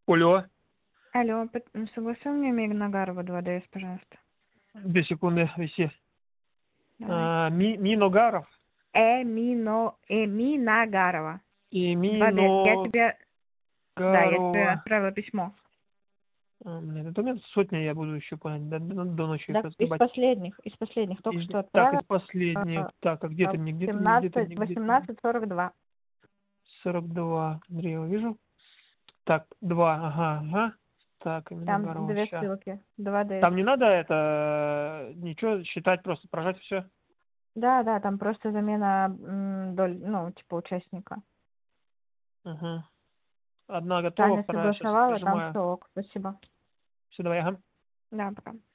Алло, Алло, согласуй мне Нагарова 2ds, пожалуйста. 2 секунды, виси. Давай. Миногаров. Нагарова. 2ds. Миногарова. Я тебе отправила письмо. Блин, это у меня сотня, я буду еще до ночи Да, их разгребать. из последних, только что Так, отправила. из последних. Так, а где ты мне? 18:42. 42. Андреева, вижу. Так, 2, ага. Так, именно Там Гарова. 2 Ща. ссылки. 2ds. Там не надо это ничего считать, просто прожать все. Да, там просто замена доль, участника. Угу. Одна готова, Таня вторая сейчас согласовала, там прижимаю. все ок. Спасибо. Все, давай, ага. Да, пока.